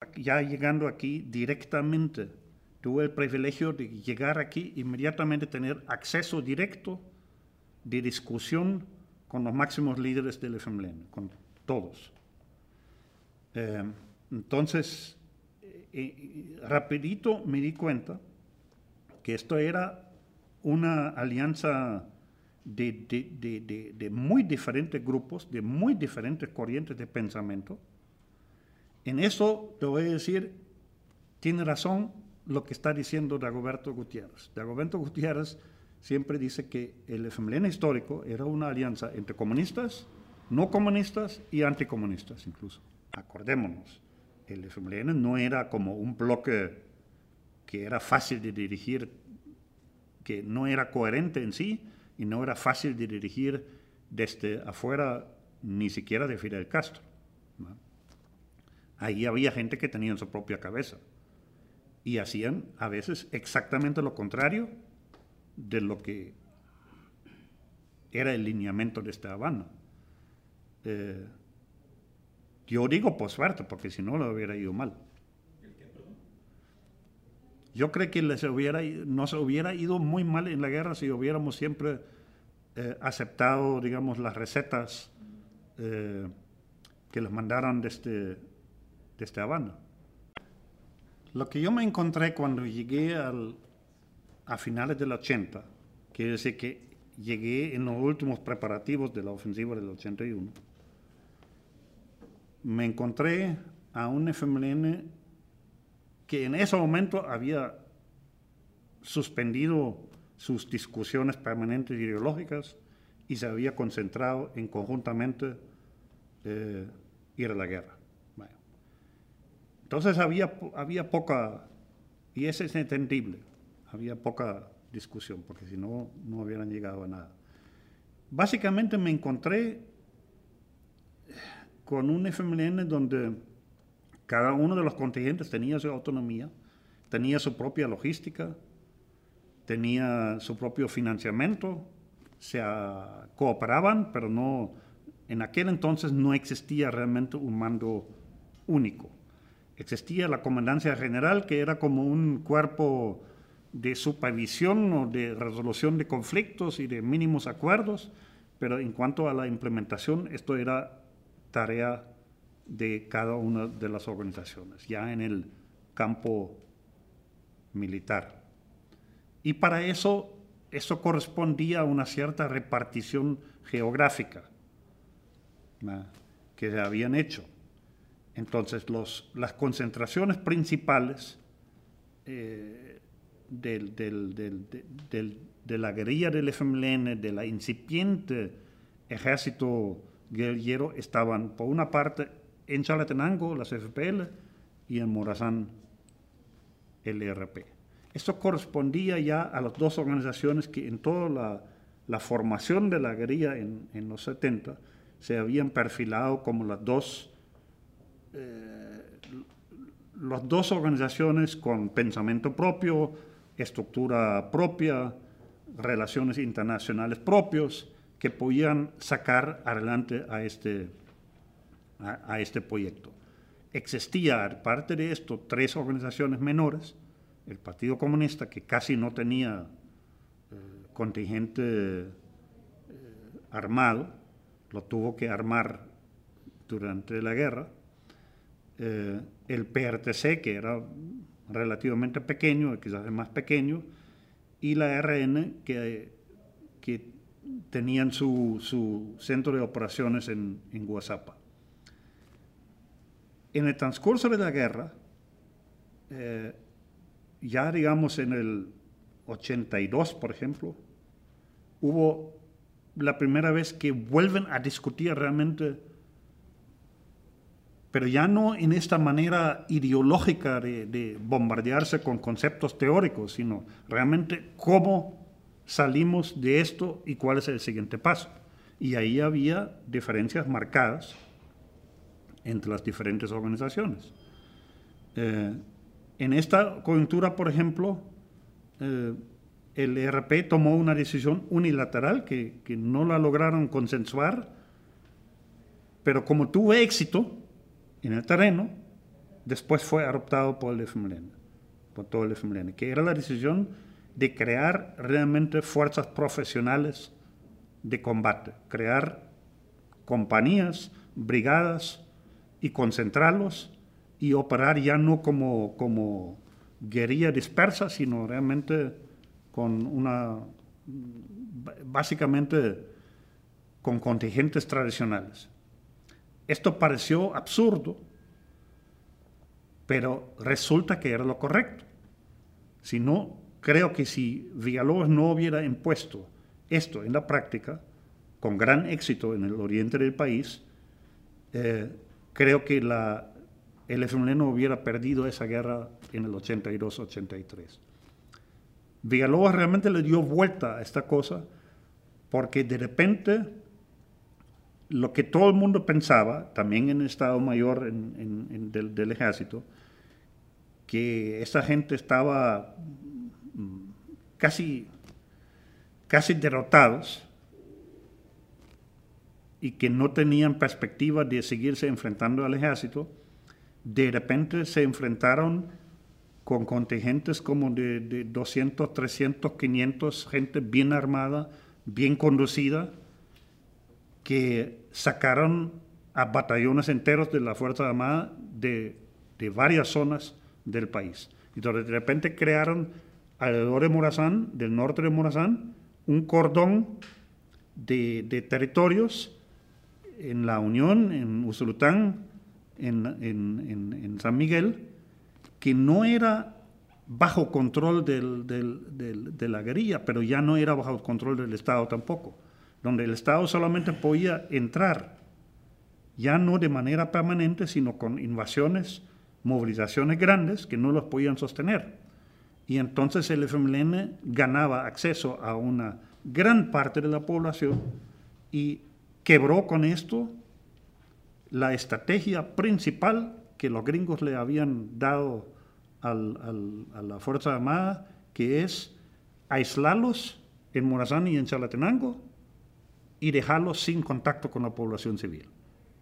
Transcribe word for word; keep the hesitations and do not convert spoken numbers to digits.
ya llegando aquí directamente, tuve el privilegio de llegar aquí inmediatamente, tener acceso directo de discusión con los máximos líderes del F M L N, con todos. Eh, entonces, eh, rapidito me di cuenta que esto era una alianza de, de, de, de, de muy diferentes grupos, de muy diferentes corrientes de pensamiento. En eso, te voy a decir, tiene razón lo que está diciendo Dagoberto Gutiérrez. Dagoberto Gutiérrez siempre dice que el F M L N histórico era una alianza entre comunistas, no comunistas y anticomunistas incluso. Acordémonos, el F M L N no era como un bloque que era fácil de dirigir, que no era coherente en sí y no era fácil de dirigir desde afuera, ni siquiera de Fidel Castro, ¿no? Ahí había gente que tenía en su propia cabeza y hacían a veces exactamente lo contrario de lo que era el lineamiento de esta Habana. Eh, yo digo por suerte, porque si no, lo hubiera ido mal. Yo creo que les hubiera, nos hubiera ido muy mal en la guerra si hubiéramos siempre eh, aceptado, digamos, las recetas eh, que les mandaron desde, desde Habana. Lo que yo me encontré cuando llegué al, a finales del ochenta, quiere decir que llegué en los últimos preparativos de la ofensiva del ochenta y uno, me encontré a un F M L N que en ese momento había suspendido sus discusiones permanentes ideológicas y se había concentrado en conjuntamente eh, ir a la guerra. Bueno. Entonces había, había poca, y eso es entendible, había poca discusión, porque si no, no hubieran llegado a nada. Básicamente me encontré con un F M L N donde cada uno de los contingentes tenía su autonomía, tenía su propia logística, tenía su propio financiamiento, se uh, cooperaban, pero no, en aquel entonces no existía realmente un mando único. Existía la Comandancia General, que era como un cuerpo de supervisión o de resolución de conflictos y de mínimos acuerdos, pero en cuanto a la implementación, esto era tarea de cada una de las organizaciones, ya en el campo militar. Y para eso, eso correspondía a una cierta repartición geográfica, ¿no?, que se habían hecho. Entonces, los, las concentraciones principales eh, del, del, del, del, de la guerrilla del F M L N, de la incipiente ejército guerrillero, estaban, por una parte, en Chalatenango, las F P L, y en Morazán, el E R P. Esto correspondía ya a las dos organizaciones que en toda la, la formación de la guerrilla en, en los setenta se habían perfilado como las dos, eh, las dos organizaciones con pensamiento propio, estructura propia, relaciones internacionales propios, que podían sacar adelante a este, a, a este proyecto. Existía, aparte de esto, tres organizaciones menores: el Partido Comunista, que casi no tenía eh, contingente eh, armado, lo tuvo que armar durante la guerra, eh, el P R T C, que era relativamente pequeño, quizás el más pequeño, y la R N, que, que tenían su, su centro de operaciones en, en Guazapa. En el transcurso de la guerra, eh, ya digamos en el ochenta y dos, por ejemplo, hubo la primera vez que vuelven a discutir realmente, pero ya no en esta manera ideológica de, de bombardearse con conceptos teóricos, sino realmente cómo salimos de esto y cuál es el siguiente paso. Y ahí había diferencias marcadas entre las diferentes organizaciones. Eh, en esta coyuntura, por ejemplo, eh, el E R P tomó una decisión unilateral que, que no la lograron consensuar, pero como tuvo éxito en el terreno, después fue adoptado por el F M L N, por todo el F M L N, que era la decisión de crear realmente fuerzas profesionales de combate, crear compañías, brigadas y concentrarlos y operar ya no como, como guerrilla dispersa, sino realmente con una, básicamente con contingentes tradicionales. Esto pareció absurdo, pero resulta que era lo correcto. Si no, creo que si Villalobos no hubiera impuesto esto en la práctica, con gran éxito en el oriente del país, eh, creo que la, el F M L N hubiera perdido esa guerra en el ochenta y dos ochenta y tres. Villalobos realmente le dio vuelta a esta cosa porque de repente lo que todo el mundo pensaba, también en el Estado Mayor en, en, en del, del Ejército, que esa gente estaba casi, casi derrotados y que no tenían perspectiva de seguirse enfrentando al ejército, de repente se enfrentaron con contingentes como de, de doscientos, trescientos, quinientos, gente bien armada, bien conducida, que sacaron a batallones enteros de la Fuerza Armada de, de varias zonas del país. Entonces de repente crearon alrededor de Morazán, del norte de Morazán, un cordón de, de territorios en La Unión, en Usulután, en, en, en, en San Miguel, que no era bajo control del, del, del, de la guerrilla, pero ya no era bajo control del Estado tampoco, donde el Estado solamente podía entrar, ya no de manera permanente, sino con invasiones, movilizaciones grandes que no los podían sostener. Y entonces el F M L N ganaba acceso a una gran parte de la población y quebró con esto la estrategia principal que los gringos le habían dado al, al, a la Fuerza Armada, que es aislarlos en Morazán y en Chalatenango y dejarlos sin contacto con la población civil.